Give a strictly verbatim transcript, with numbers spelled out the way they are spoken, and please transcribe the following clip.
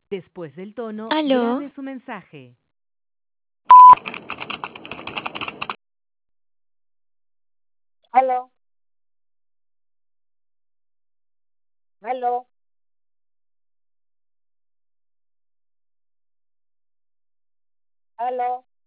Después del tono, Aló, grabe su mensaje. Aló, aló, aló.